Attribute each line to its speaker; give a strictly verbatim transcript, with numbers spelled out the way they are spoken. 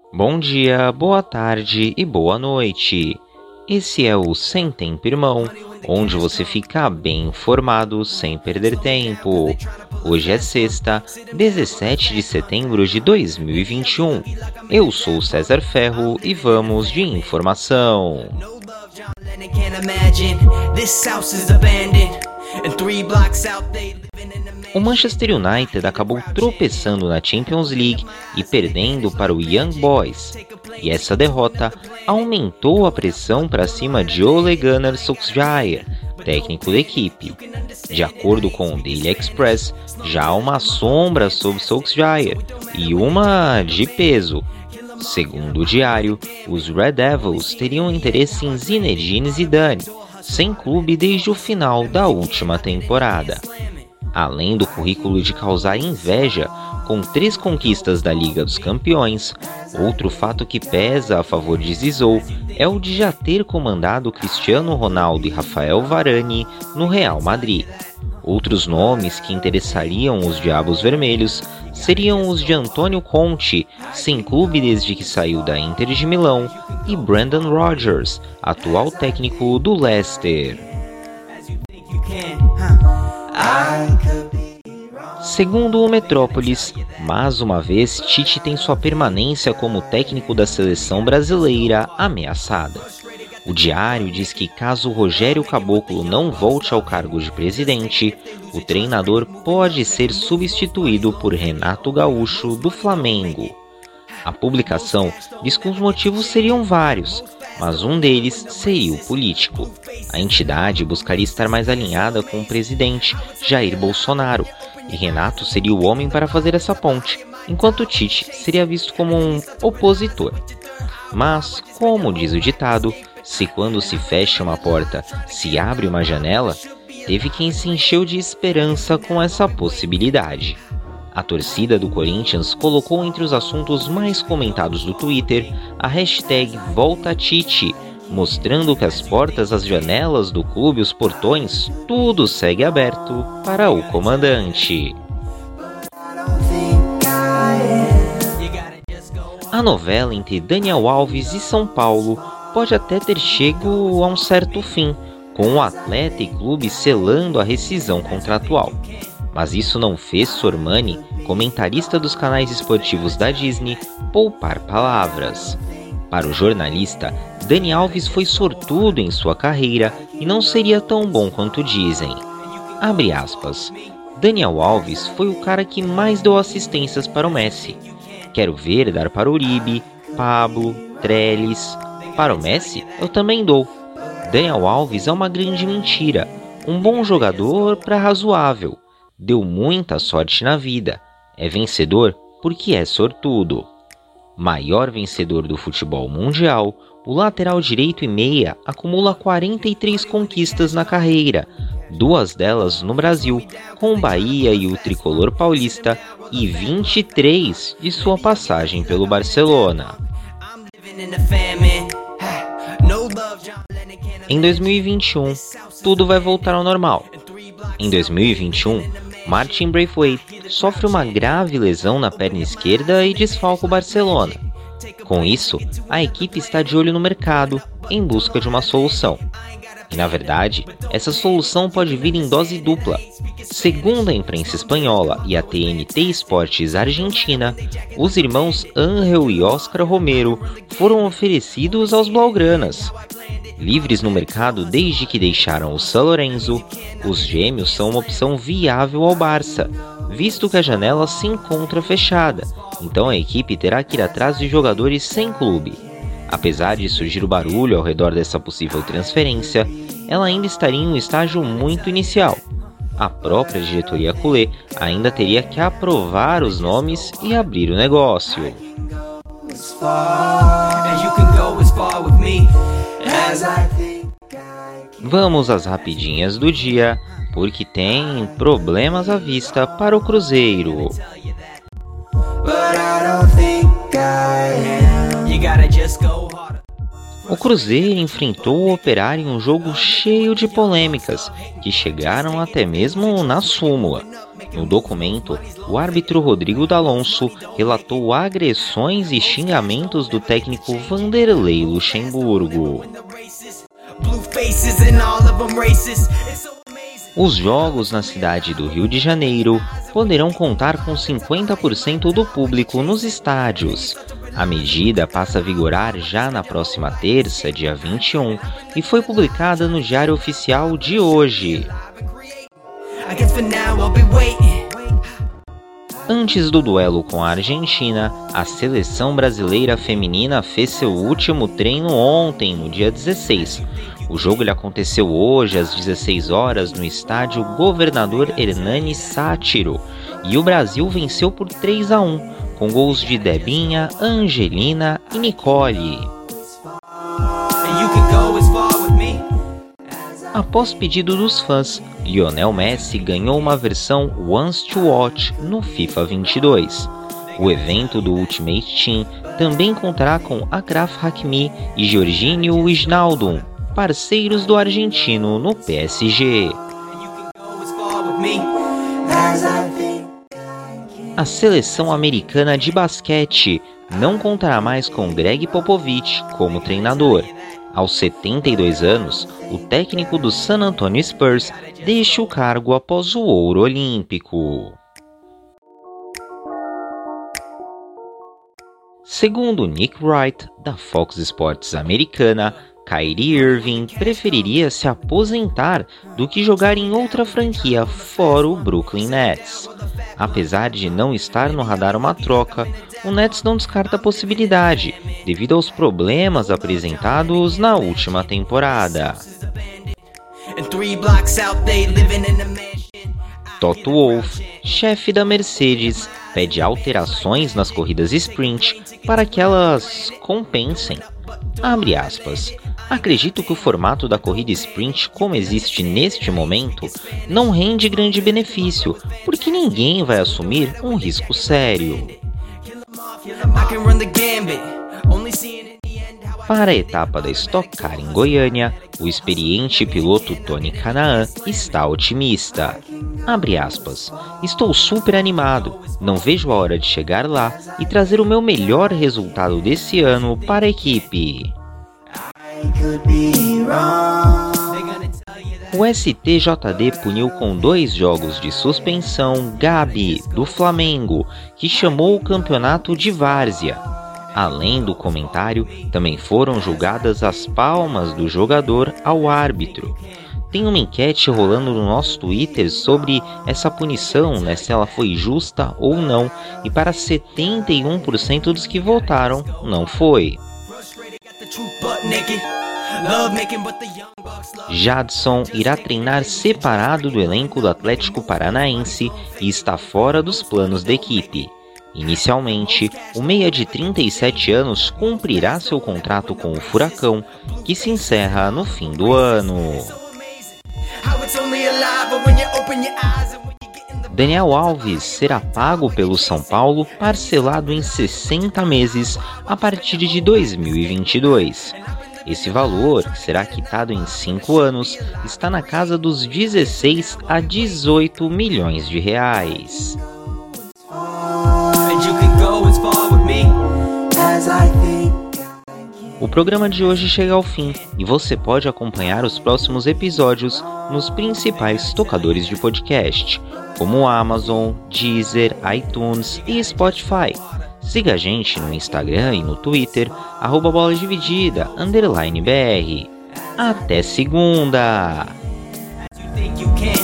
Speaker 1: Bom dia, boa tarde e boa noite. Esse é o Sem Tempo Irmão, onde você fica bem informado sem perder tempo. Hoje é sexta, dezessete de setembro de dois mil e vinte e um. Eu sou César Ferro e vamos de informação. O Manchester United acabou tropeçando na Champions League e perdendo para o Young Boys, e essa derrota aumentou a pressão para cima de Ole Gunnar Solskjaer, técnico da equipe. De acordo com o Daily Express, já há uma sombra sobre Solskjaer, e uma de peso. Segundo o diário, os Red Devils teriam interesse em Zinedine Zidane, sem clube desde o final da última temporada. Além do currículo de causar inveja, com três conquistas da Liga dos Campeões, outro fato que pesa a favor de Zizou é o de já ter comandado Cristiano Ronaldo e Rafael Varane no Real Madrid. Outros nomes que interessariam os Diabos Vermelhos seriam os de Antônio Conte, sem clube desde que saiu da Inter de Milão, e Brendan Rodgers, atual técnico do Leicester. Segundo o Metrópolis, mais uma vez Tite tem sua permanência como técnico da seleção brasileira ameaçada. O diário diz que caso Rogério Caboclo não volte ao cargo de presidente, o treinador pode ser substituído por Renato Gaúcho do Flamengo. A publicação diz que os motivos seriam vários, mas um deles seria o político. A entidade buscaria estar mais alinhada com o presidente Jair Bolsonaro, e Renato seria o homem para fazer essa ponte, enquanto Tite seria visto como um opositor. Mas, como diz o ditado, se quando se fecha uma porta, se abre uma janela, teve quem se encheu de esperança com essa possibilidade. A torcida do Corinthians colocou entre os assuntos mais comentados do Twitter a hashtag VoltaTite, mostrando que as portas, as janelas do clube, os portões, tudo segue aberto para o comandante. A novela entre Daniel Alves e São Paulo pode até ter chegado a um certo fim, com o atleta e clube selando a rescisão contratual. Mas isso não fez Sormani, comentarista dos canais esportivos da Disney, poupar palavras. Para o jornalista, Dani Alves foi sortudo em sua carreira e não seria tão bom quanto dizem. Abre aspas. Daniel Alves foi o cara que mais deu assistências para o Messi. Quero ver dar para Uribe, Pablo, Trellis. Para o Messi, eu também dou. Daniel Alves é uma grande mentira. Um bom jogador para razoável. Deu muita sorte na vida. É vencedor porque é sortudo. Maior vencedor do futebol mundial, o lateral direito e meia acumula quarenta e três conquistas na carreira, duas delas no Brasil, com o Bahia e o tricolor paulista, e vinte e três de sua passagem pelo Barcelona. Em dois mil e vinte e um, tudo vai voltar ao normal. Em dois mil e vinte e um, Martin Braithwaite sofre uma grave lesão na perna esquerda e desfalca o Barcelona. Com isso, a equipe está de olho no mercado, em busca de uma solução. E na verdade, essa solução pode vir em dose dupla. Segundo a imprensa espanhola e a T N T Esportes Argentina, os irmãos Ángel e Óscar Romero foram oferecidos aos blaugranas. Livres no mercado desde que deixaram o São Lourenço, os gêmeos são uma opção viável ao Barça, visto que a janela se encontra fechada, então a equipe terá que ir atrás de jogadores sem clube. Apesar de surgir o barulho ao redor dessa possível transferência, ela ainda estaria em um estágio muito inicial. A própria diretoria culé ainda teria que aprovar os nomes e abrir o negócio. Vamos às rapidinhas do dia, porque tem problemas à vista para o Cruzeiro. O Cruzeiro enfrentou o Operário em um jogo cheio de polêmicas, que chegaram até mesmo na súmula. No documento, o árbitro Rodrigo D'Alonso relatou agressões e xingamentos do técnico Vanderlei Luxemburgo. Os jogos na cidade do Rio de Janeiro poderão contar com cinquenta por cento do público nos estádios. A medida passa a vigorar já na próxima terça, dia vinte e um, e foi publicada no Diário Oficial de hoje. Antes do duelo com a Argentina, a seleção brasileira feminina fez seu último treino ontem, no dia dezesseis. O jogo ele aconteceu hoje às dezesseis horas no estádio Governador Hernani Sátiro, e o Brasil venceu por três a um, com gols de Debinha, Angelina e Nicole. Após pedido dos fãs, Lionel Messi ganhou uma versão Once to Watch no FIFA vinte e dois. O evento do Ultimate Team também contará com Achraf Hakimi e Georginio Wijnaldum, parceiros do argentino no P S G. A seleção americana de basquete não contará mais com Greg Popovich como treinador. Aos setenta e dois anos, o técnico do San Antonio Spurs deixa o cargo após o ouro olímpico. Segundo Nick Wright, da Fox Sports americana, Kyrie Irving preferiria se aposentar do que jogar em outra franquia fora o Brooklyn Nets. Apesar de não estar no radar uma troca, o Nets não descarta a possibilidade, devido aos problemas apresentados na última temporada. Toto Wolff, chefe da Mercedes, pede alterações nas corridas sprint para que elas compensem. Abre aspas. Acredito que o formato da corrida sprint, como existe neste momento, não rende grande benefício, porque ninguém vai assumir um risco sério. Para a etapa da Stock Car em Goiânia, o experiente piloto Tony Kanaan está otimista. Abre aspas. Estou super animado, não vejo a hora de chegar lá e trazer o meu melhor resultado desse ano para a equipe. O S T J D puniu com dois jogos de suspensão Gabi, do Flamengo, que chamou o campeonato de várzea. Além do comentário, também foram julgadas as palmas do jogador ao árbitro. Tem uma enquete rolando no nosso Twitter sobre essa punição, né, se ela foi justa ou não, e para setenta e um por cento dos que votaram, não foi. Jadson irá treinar separado do elenco do Atlético Paranaense e está fora dos planos da equipe. Inicialmente, o meia de trinta e sete anos cumprirá seu contrato com o Furacão, que se encerra no fim do ano. Daniel Alves será pago pelo São Paulo parcelado em sessenta meses a partir de dois mil e vinte e dois. Esse valor, que será quitado em cinco anos, está na casa dos dezesseis a dezoito milhões de reais. O programa de hoje chega ao fim e você pode acompanhar os próximos episódios nos principais tocadores de podcast, como Amazon, Deezer, iTunes e Spotify. Siga a gente no Instagram e no Twitter, arroba bola dividida, underline B R. Até segunda!